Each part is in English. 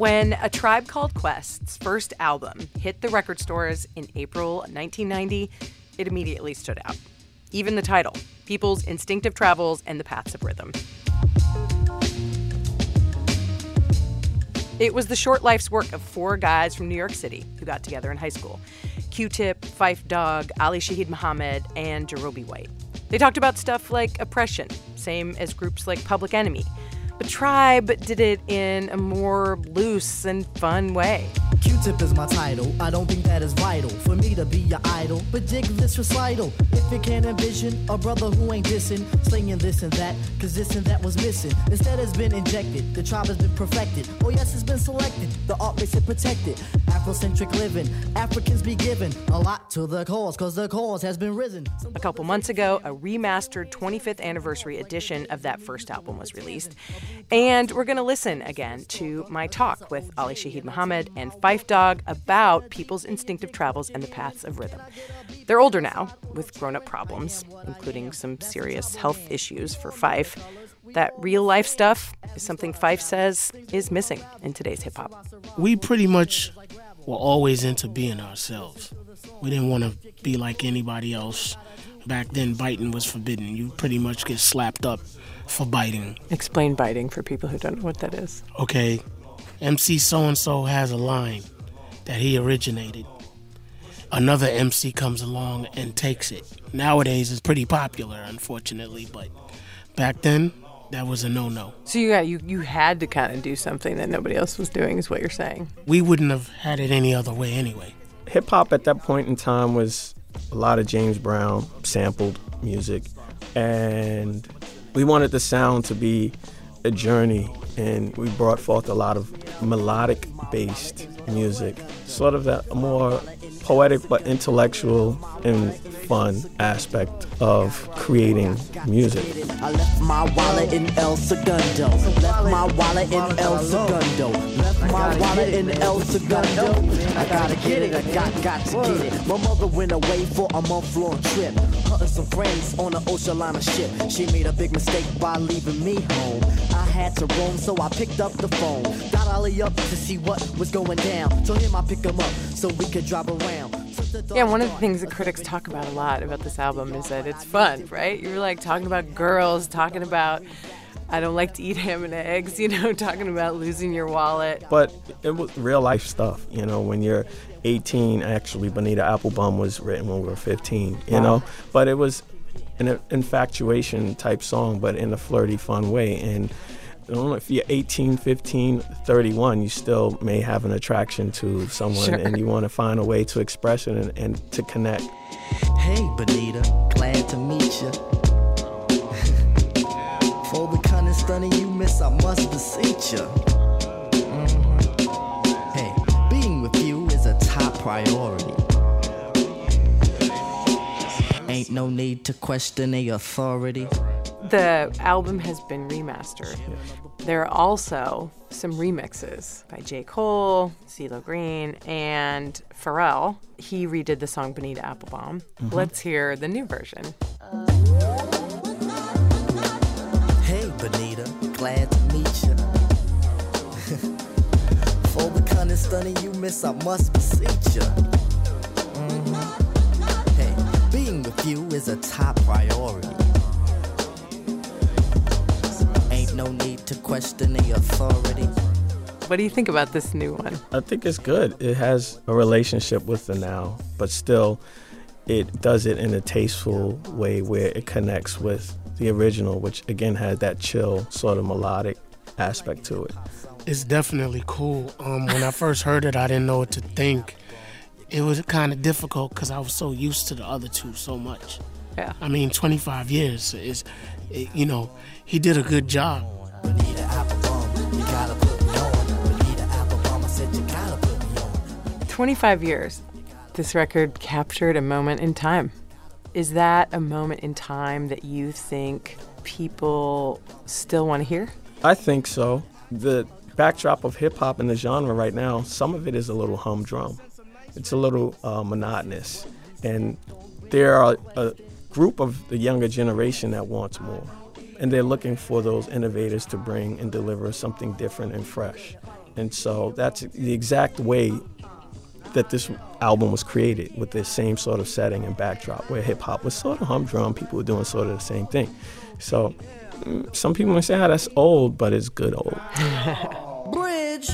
When A Tribe Called Quest's first album hit the record stores in April 1990, it immediately stood out. Even the title, People's Instinctive Travels and the Paths of Rhythm. It was the short life's work of four guys from New York City who got together in high school. Q-Tip, Phife Dawg, Ali Shaheed Muhammad, and Jarobi White. They talked about stuff like oppression, same as groups like Public Enemy. But Tribe did it in a more loose and fun way. Q-Tip is my title. I don't think that is vital for me to be your idol. But dig this recital. If you can't envision a brother who ain't dissing, slinging this and that, cause this and that was missing. Instead it's been injected, the tribe has been perfected. Oh yes, it's been selected, the art makes it protected. Afrocentric living, Africans be given a lot to the cause, cause the cause has been risen. A couple months ago, a remastered 25th anniversary edition of that first album was released. And we're going to listen again to my talk with Ali Shaheed Muhammad and Phife Dawg about people's instinctive travels and the paths of rhythm. They're older now, with grown-up problems, including some serious health issues for Phife. That real-life stuff is something Phife says is missing in today's hip-hop. We pretty much were always into being ourselves. We didn't want to be like anybody else. Back then, biting was forbidden. You pretty much get slapped up for biting. Explain biting for people who don't know what that is. Okay, MC so-and-so has a line that he originated. Another MC comes along and takes it. Nowadays, it's pretty popular, unfortunately, but back then, that was a no-no. So you had to kind of do something that nobody else was doing, is what you're saying. We wouldn't have had it any other way anyway. Hip-hop at that point in time was a lot of James Brown sampled music, and we wanted the sound to be a journey, and we brought forth a lot of melodic-based music, sort of that more poetic but intellectual and fun aspect of creating music. I left my wallet in El Segundo. Left my wallet in El Segundo. Left my wallet in El Segundo. I gotta get it. I got to get it. My mother went away for a month-long trip. Her and some friends on an ocean liner ship. She made a big mistake by leaving me home. I had to roam, so I picked up the phone. Got Ollie up to see what was going down. Told him I'd pick him up so we could drive around. Yeah, one of the things that critics talk about a lot about this album is that it's fun, right? You're like talking about girls, talking about I don't like to eat ham and eggs, talking about losing your wallet. But it was real life stuff, when you're 18, actually Bonita Applebum was written when we were 15, you know? But it was an infatuation type song, but in a flirty, fun way. And I don't know, if you're 18, 15, 31, you still may have an attraction to someone, sure. And you want to find a way to express it and to connect. Hey, Bonita, glad to meet you. For the kind of stunning you miss, I must beseech you. Hey, being with you is a top priority. Ain't no need to question the authority. The album has been remastered. There are also some remixes by J. Cole, CeeLo Green, and Pharrell. He redid the song Bonita Applebum. Mm-hmm. Let's hear the new version. Hey, Bonita, glad to meet you. For the kind of stunning you miss, I must beseech you. Hey, being with you is a top priority. No need to question the authority. What do you think about this new one? I think it's good. It has a relationship with the now, but still it does it in a tasteful way where it connects with the original, which again had that chill sort of melodic aspect to it. It's definitely cool. When I first heard it, I didn't know what to think. It was kind of difficult because I was so used to the other two so much. Yeah. 25 years is, he did a good job. 25 years. This record captured a moment in time. Is that a moment in time that you think people still want to hear? I think so. The backdrop of hip-hop in the genre right now, some of it is a little humdrum. It's a little monotonous. And there are a group of the younger generation that wants more. And they're looking for those innovators to bring and deliver something different and fresh. And so that's the exact way that this album was created, with the same sort of setting and backdrop, where hip-hop was sort of humdrum. People were doing sort of the same thing. So some people might say, that's old, but it's good old. Bridge.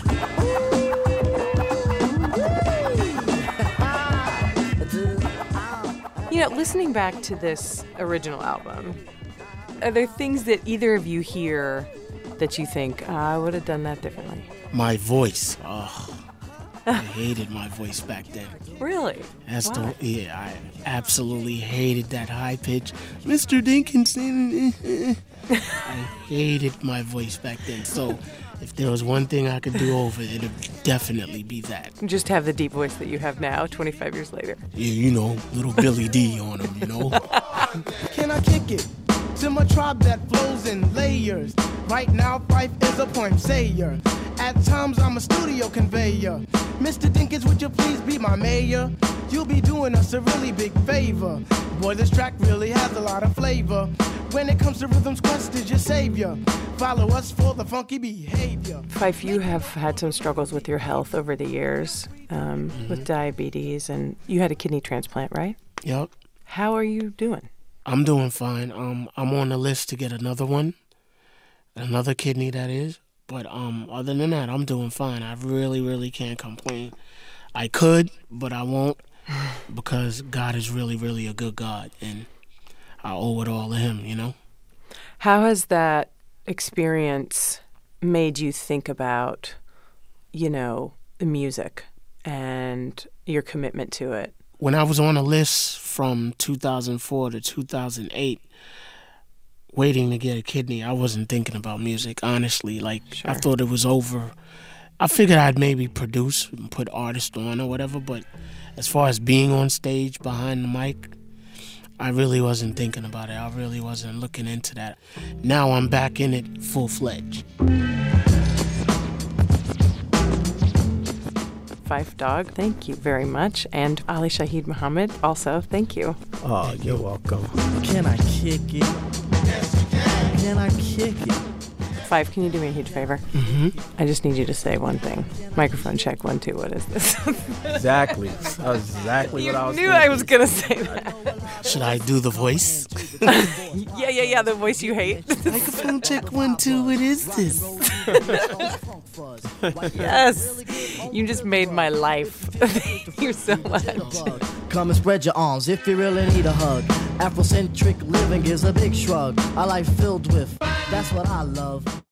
You know, listening back to this original album, are there things that either of you hear that you think, I would have done that differently? My voice. Oh, I hated my voice back then. Really? Why? I absolutely hated that high pitch. Mr. Dinkinson. I hated my voice back then. So if there was one thing I could do over, it would definitely be that. Just have the deep voice that you have now, 25 years later. Yeah, you know, little Billy D on him, you know? Can I kick it to my tribe that flows in layers? Right now, Fife is a poem sayer. At times, I'm a studio conveyor. Mr. Dinkins, would you please be my mayor? You'll be doing us a really big favor. Boy, this track really has a lot of flavor. When it comes to rhythms, Quest is your savior. Follow us for the funky behavior. Fife, you have had some struggles with your health over the years, with diabetes, and you had a kidney transplant, right? Yep. How are you doing? I'm doing fine. I'm on the list to get another one, another kidney, that is. But other than that, I'm doing fine. I really, really can't complain. I could, but I won't, because God is really, really a good God, and I owe it all to him, you know? How has that experience made you think about, you know, the music and your commitment to it? When I was on a list from 2004 to 2008, waiting to get a kidney, I wasn't thinking about music, honestly. Like, Sure. I thought it was over. I figured I'd maybe produce and put artists on or whatever, but as far as being on stage behind the mic, I really wasn't thinking about it. I really wasn't looking into that. Now I'm back in it full-fledged. Fife Dog, thank you very much. And Ali Shaheed Muhammad, also, thank you. Oh, you're welcome. Can I kick it? Can I kick it? Fife, can you do me a huge favor? Mm-hmm. I just need you to say one thing. Microphone check, 1, 2, what is this? Exactly. That's exactly what I was knew thinking. I was going to say that. Should I do the voice? Yeah, the voice you hate. Microphone check 1, 2, what is this? Yes, you just made my life. Thank you so much. Come and spread your arms if you really need a hug. Afrocentric living is a big shrug. A life filled with, that's what I love.